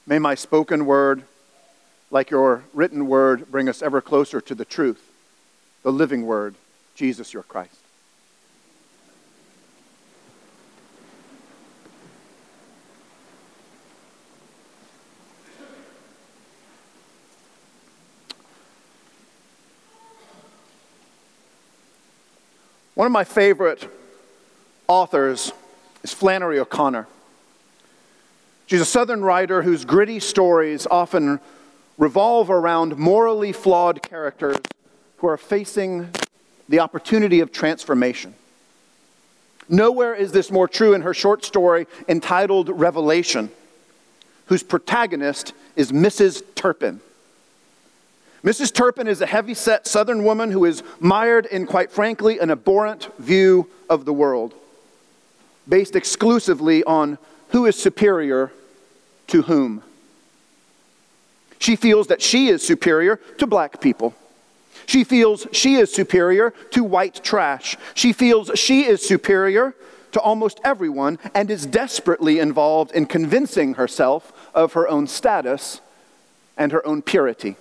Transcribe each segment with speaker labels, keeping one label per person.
Speaker 1: May my spoken word, like your written word, bring us ever closer to the truth, the living word, Jesus your Christ. One of my favorite authors is Flannery O'Connor. She's a Southern writer whose gritty stories often revolve around morally flawed characters who are facing the opportunity of transformation. Nowhere is this more true in her short story entitled Revelation, whose protagonist is Mrs. Turpin. Mrs. Turpin is a heavy-set Southern woman who is mired in, quite frankly, an abhorrent view of the world, based exclusively on who is superior to whom. She feels that she is superior to black people. She feels she is superior to white trash. She feels she is superior to almost everyone and is desperately involved in convincing herself of her own status and her own purity.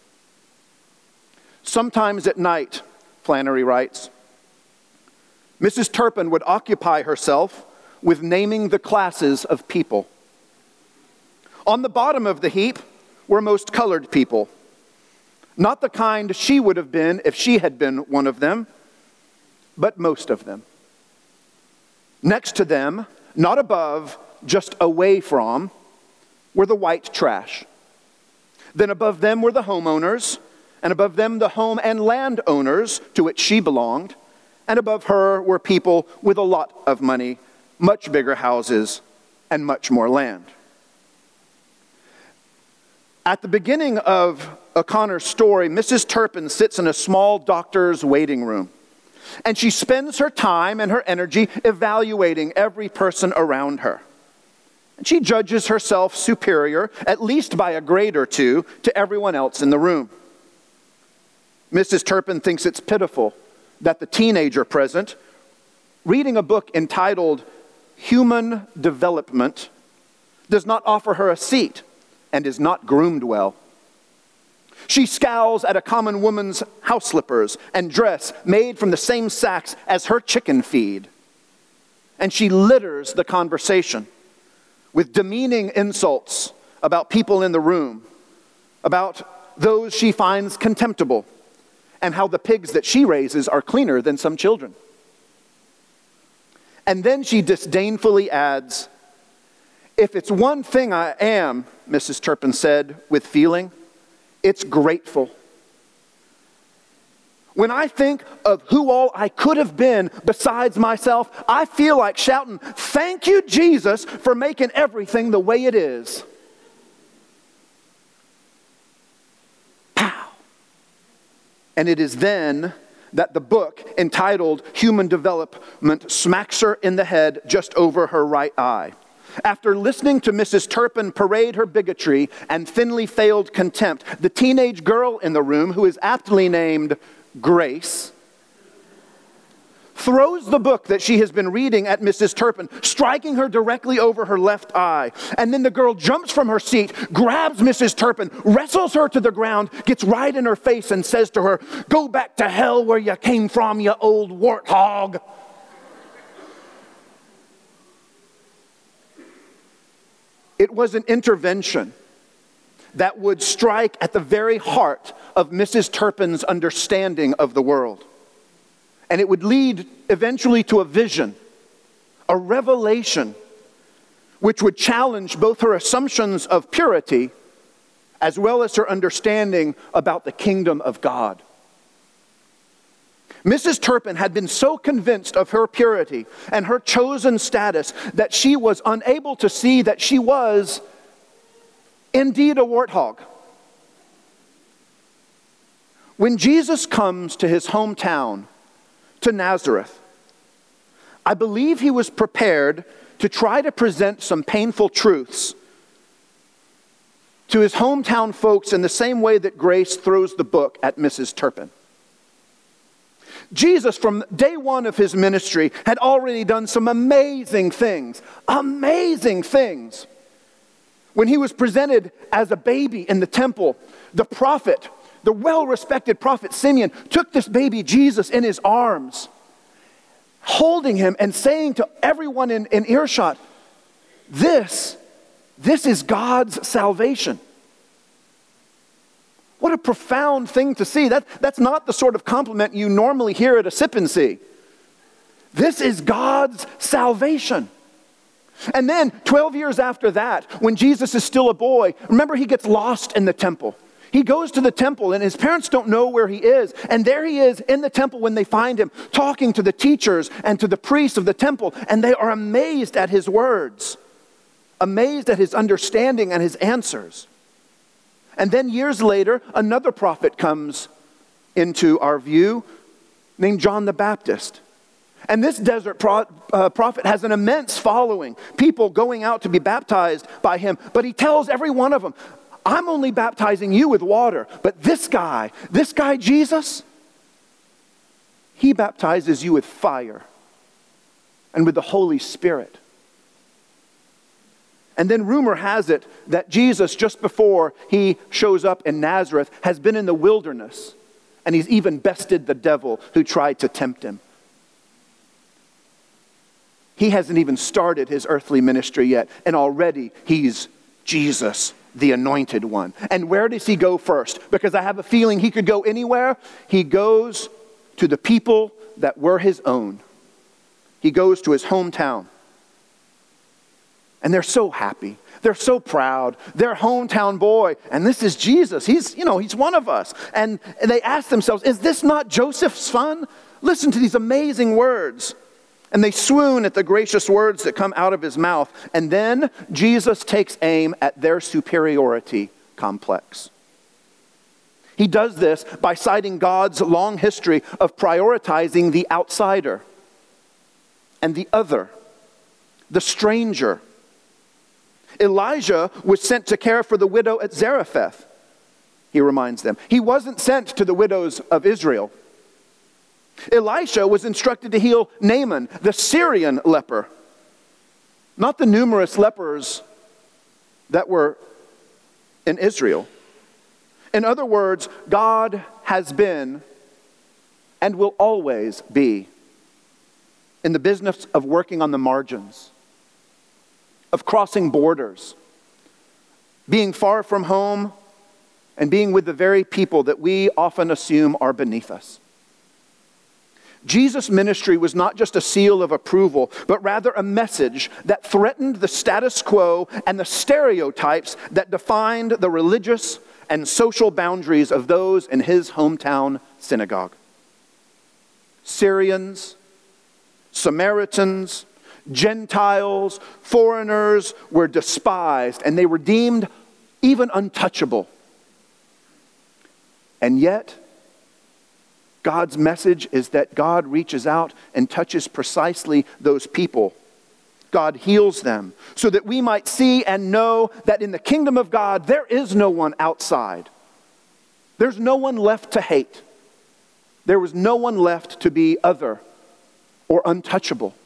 Speaker 1: Sometimes at night, Flannery writes, Mrs. Turpin would occupy herself with naming the classes of people. On the bottom of the heap were most colored people, not the kind she would have been if she had been one of them, but most of them. Next to them, not above, just away from, were the white trash. Then above them were the homeowners, and above them the home and land owners to which she belonged, and above her were people with a lot of money, much bigger houses, and much more land. At the beginning of O'Connor's story, Mrs. Turpin sits in a small doctor's waiting room, and she spends her time and her energy evaluating every person around her. And she judges herself superior, at least by a grade or two, to everyone else in the room. Mrs. Turpin thinks it's pitiful that the teenager present, reading a book entitled Human Development, does not offer her a seat and is not groomed well. She scowls at a common woman's house slippers and dress made from the same sacks as her chicken feed. And she litters the conversation with demeaning insults about people in the room, about those she finds contemptible, and how the pigs that she raises are cleaner than some children. And then she disdainfully adds, "If it's one thing I am," Mrs. Turpin said with feeling, "it's grateful. When I think of who all I could have been besides myself, I feel like shouting, 'Thank you, Jesus, for making everything the way it is.'" Pow! And it is then that the book entitled Human Development smacks her in the head just over her right eye. After listening to Mrs. Turpin parade her bigotry and thinly veiled contempt, the teenage girl in the room, who is aptly named Grace, throws the book that she has been reading at Mrs. Turpin, striking her directly over her left eye. And then the girl jumps from her seat, grabs Mrs. Turpin, wrestles her to the ground, gets right in her face and says to her, "Go back to hell where you came from, you old warthog." It was an intervention that would strike at the very heart of Mrs. Turpin's understanding of the world. And it would lead eventually to a vision, a revelation, which would challenge both her assumptions of purity as well as her understanding about the kingdom of God. Mrs. Turpin had been so convinced of her purity and her chosen status that she was unable to see that she was indeed a warthog. When Jesus comes to his hometown, to Nazareth, I believe he was prepared to try to present some painful truths to his hometown folks in the same way that Grace throws the book at Mrs. Turpin. Jesus, from day one of his ministry, had already done some amazing things When he was presented as a baby in the temple, the prophet, the well-respected prophet Simeon, took this baby Jesus in his arms, holding him and saying to everyone in earshot, this is God's salvation. What a profound thing to see. That's not the sort of compliment you normally hear at a sip and see. This is God's salvation. And then 12 years after that, when Jesus is still a boy, remember he gets lost in the temple. He goes to the temple and his parents don't know where he is. And there he is in the temple when they find him, talking to the teachers and to the priests of the temple. And they are amazed at his words, amazed at his understanding and his answers. And then years later, another prophet comes into our view named John the Baptist. And this desert prophet has an immense following, people going out to be baptized by him. But he tells every one of them, I'm only baptizing you with water. But this guy Jesus, he baptizes you with fire and with the Holy Spirit. And then rumor has it that Jesus, just before he shows up in Nazareth, has been in the wilderness. And he's even bested the devil who tried to tempt him. He hasn't even started his earthly ministry yet, and already he's Jesus, the anointed one. And where does he go first? Because I have a feeling he could go anywhere. He goes to the people that were his own. He goes to his hometown. And they're so happy. They're so proud. Their hometown boy, and this is Jesus. He's one of us. And they ask themselves, is this not Joseph's son? Listen to these amazing words. And they swoon at the gracious words that come out of his mouth. And then Jesus takes aim at their superiority complex. He does this by citing God's long history of prioritizing the outsider and the other, the stranger. Elijah was sent to care for the widow at Zarephath, he reminds them. He wasn't sent to the widows of Israel. Elisha was instructed to heal Naaman, the Syrian leper, not the numerous lepers that were in Israel. In other words, God has been and will always be in the business of working on the margins, of crossing borders, being far from home, and being with the very people that we often assume are beneath us. Jesus' ministry was not just a seal of approval, but rather a message that threatened the status quo and the stereotypes that defined the religious and social boundaries of those in his hometown synagogue. Syrians, Samaritans, Gentiles, foreigners were despised, and they were deemed even untouchable. And yet, God's message is that God reaches out and touches precisely those people. God heals them so that we might see and know that in the kingdom of God, there is no one outside. There's no one left to hate. There was no one left to be other or untouchable.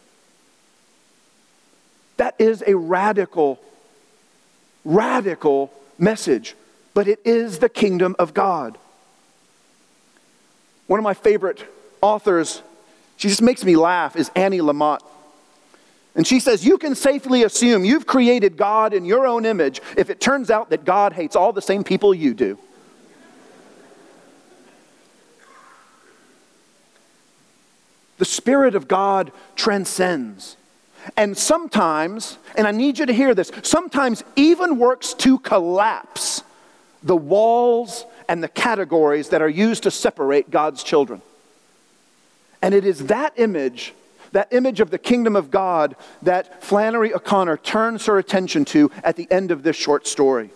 Speaker 1: That is a radical message, but it is the kingdom of God. One of my favorite authors, she just makes me laugh, is Annie Lamott. And she says, you can safely assume you've created God in your own image if it turns out that God hates all the same people you do. The Spirit of God transcends. And sometimes, and I need you to hear this, sometimes even works to collapse the walls and the categories that are used to separate God's children. And it is that image of the kingdom of God that Flannery O'Connor turns her attention to at the end of this short story.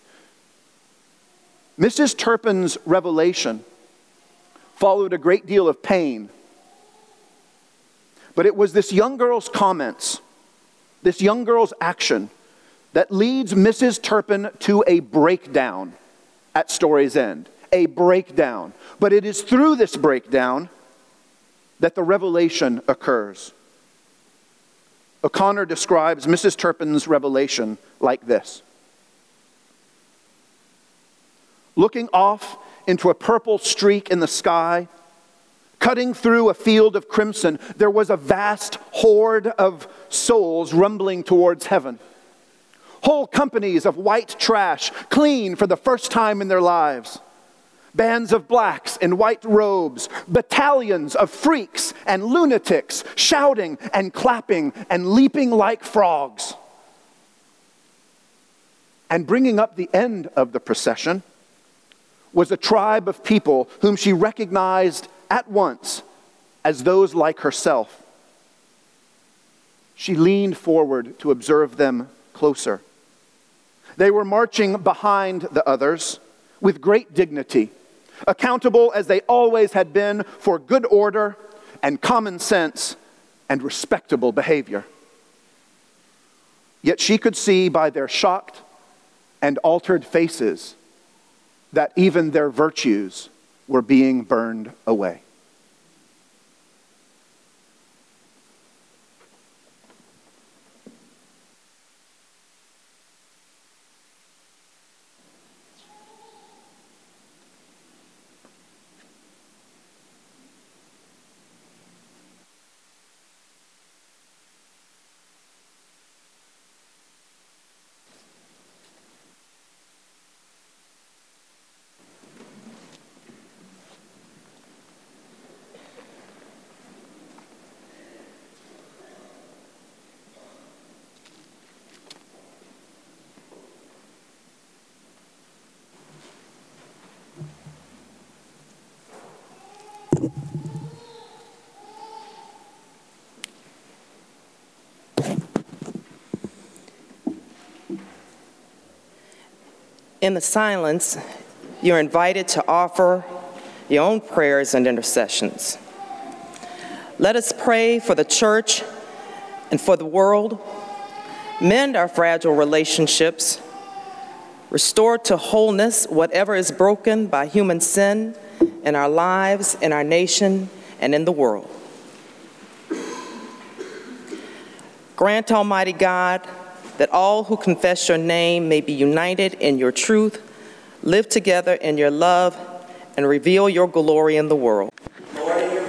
Speaker 1: Mrs. Turpin's revelation followed a great deal of pain. But it was this young girl's comments, this young girl's action, that leads Mrs. Turpin to a breakdown at story's end. A breakdown. But it is through this breakdown that the revelation occurs. O'Connor describes Mrs. Turpin's revelation like this. looking off into a purple streak in the sky, cutting through a field of crimson, there was a vast horde of souls rumbling towards heaven. Whole companies of white trash, clean for the first time in their lives. Bands of blacks in white robes, battalions of freaks and lunatics shouting and clapping and leaping like frogs. And bringing up the end of the procession was a tribe of people whom she recognized at once as those like herself. She leaned forward to observe them closer. They were marching behind the others with great dignity, accountable as they always had been for good order and common sense and respectable behavior. Yet she could see by their shocked and altered faces that even their virtues were being burned away.
Speaker 2: In the silence, you're invited to offer your own prayers and intercessions. Let us pray for the church and for the world, mend our fragile relationships, restore to wholeness whatever is broken by human sin in our lives, in our nation, and in the world. Grant, Almighty God, that all who confess your name may be united in your truth, live together in your love, and reveal your glory in the world.